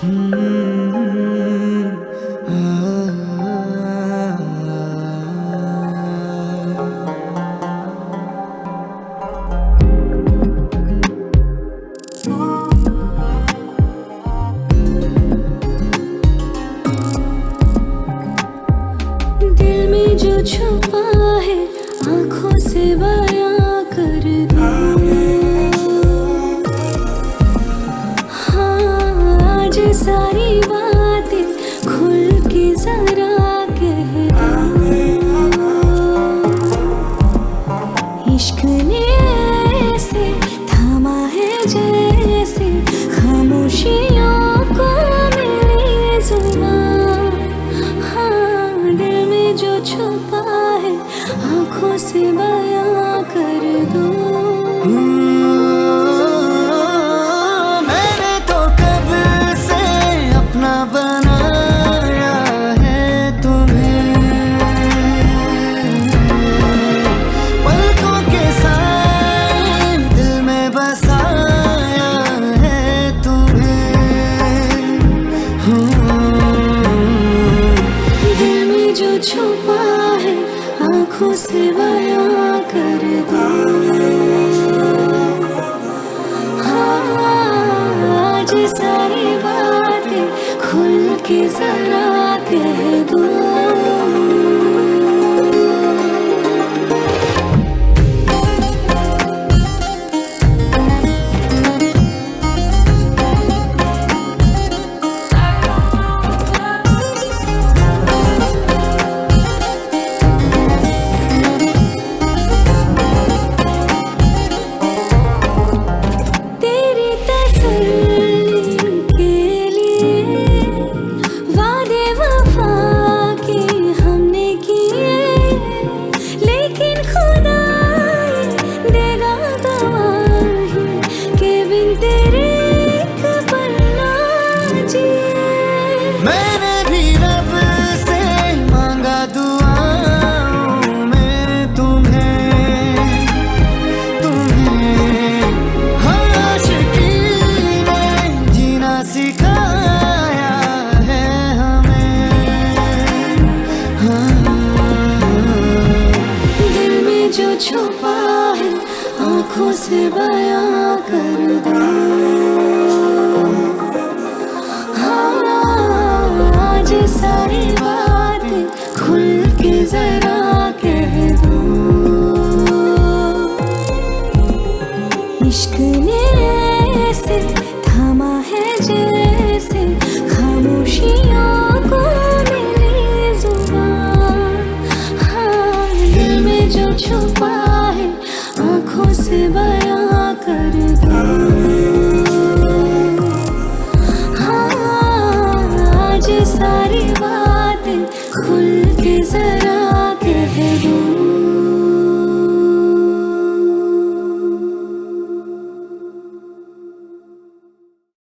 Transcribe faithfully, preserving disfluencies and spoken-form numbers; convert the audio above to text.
दिल में जो छुपा है आंखों से बयां कर दो। हाँ, आज सारी बातें खुल के जरा कह दो। इश्क ने ऐसे थामा है जैसे खामोशियों को मिली जुबान। हाँ, दिल में जो छुपा है आंखों से बयां कर दो। मैंने तो कब से अपना बनाया है तुम्हें, पलकों के साए दिल में बसाया है तुम्हें। दिल में जो छुपा है आंखों से बयां कर दो। हाँ, आज सारी बातें खुल के जरा कह दो। मैंने भी रब से मांगा दुआओं में तुम्हें, तुम्हें आशिकी ने जीना सिखाया है हमें। हाँ, दिल में जो छुपा है आंखों से बयां कर दो। सारी बातें खुल के जरा कह दो। इश्क ने ऐसे थामा है जैसे खामोशियों को मिली जुबान। हाँ, दिल में जो छुपा है आंखों से बयां कर दो। सारी बातें खुल